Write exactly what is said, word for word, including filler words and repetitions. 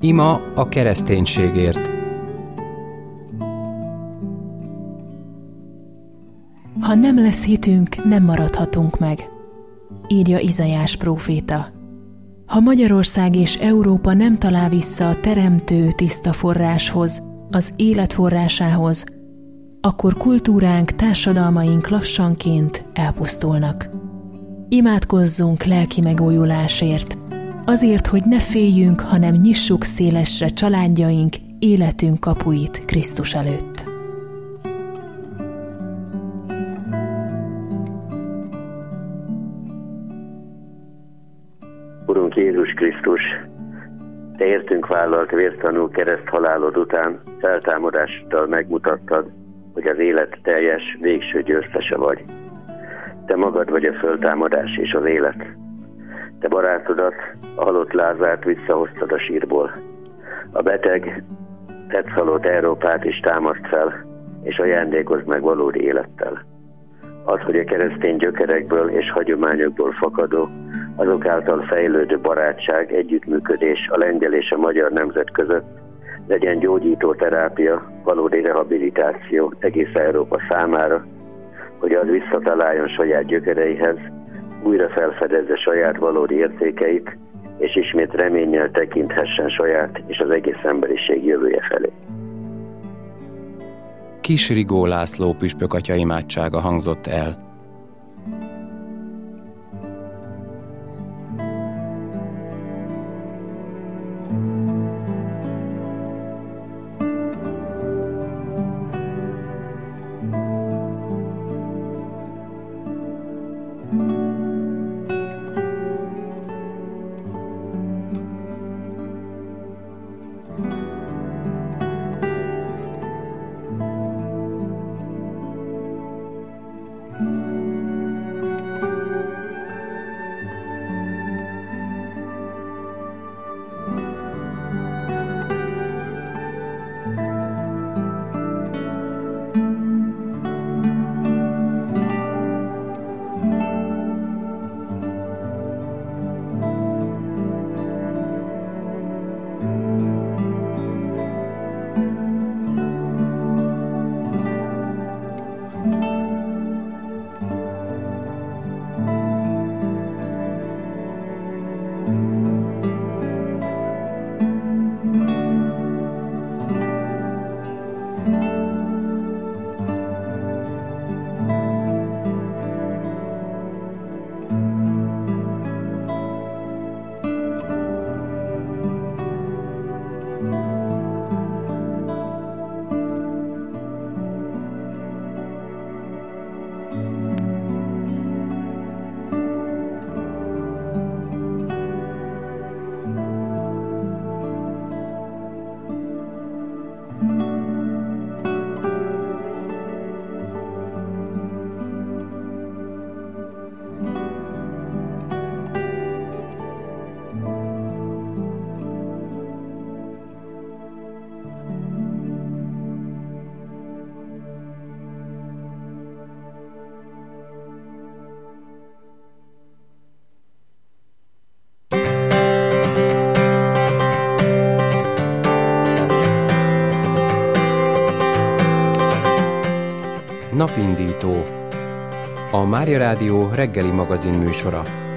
Ima a kereszténységért. Ha nem lesz hitünk, nem maradhatunk meg, írja Izaiás próféta. Ha Magyarország és Európa nem talál vissza a teremtő tiszta forráshoz, az élet forrásához, akkor kultúránk, társadalmaink lassanként elpusztulnak. Imádkozzunk lelki megújulásért, azért, hogy ne féljünk, hanem nyissuk szélesre családjaink, életünk kapuit Krisztus előtt. Urunk Jézus Krisztus, Te értünk vállalt vértanú kereszthalálod után feltámadással megmutattad, hogy az élet teljes, végső győztese vagy. Te magad vagy a föltámadás és az élet. Te barátodat, a halott Lázárt visszahoztad a sírból. A beteg, tetszhalott Európát is támaszt fel, és ajándékozd meg valódi élettel. Az, hogy a keresztény gyökerekből és hagyományokból fakadó, azok által fejlődő barátság, együttműködés a lengyel és a magyar nemzet között legyen gyógyító terápia, valódi rehabilitáció egész Európa számára, hogy az visszataláljon saját gyökereihez, újra felfedezze saját valódi értékeit, és ismét reménnyel tekinthessen saját és az egész emberiség jövője felé. Kis Rigó László püspök atya imádsága hangzott el. Napindító, a Mária Rádió reggeli magazin műsora.